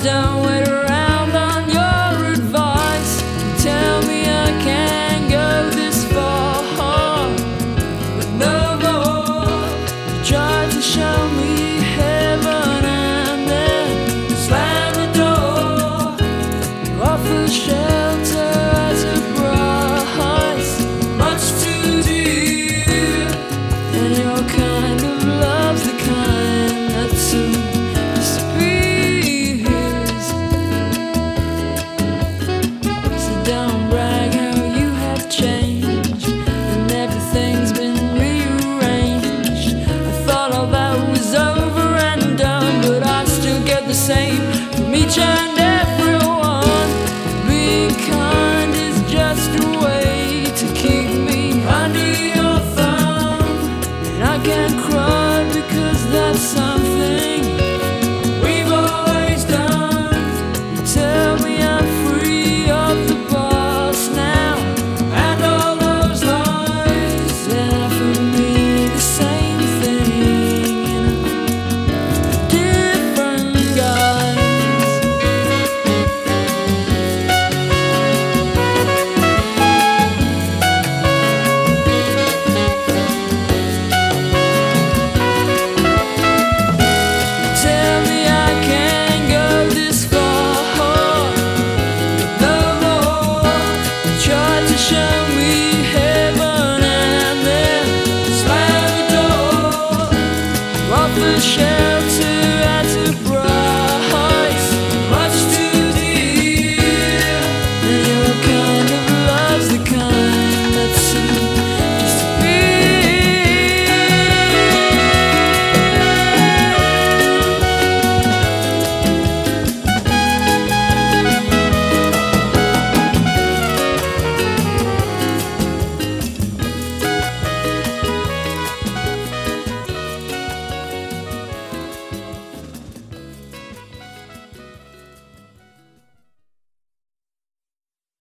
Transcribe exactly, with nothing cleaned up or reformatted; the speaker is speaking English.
don't wait around on your advice. You tell me I can't go this far, but no more. You tried to show me heaven and then slam the door. You offer shelter as a price, much too dear. And your kind of love's the kind that soon disappears. So don't brag how you have changed and everything's been rearranged. I thought all that was over and done, but I still get the same from each and everyone. Being kind is just a way to keep me under your thumb, and I can't cry because that's something we've always done. You tell me I'm free of the boss now, and all those lies, and for me the same thing in a different guise. Tell me I can't go this far, no more. You tried to show me heaven and then slam the door. You offer shelter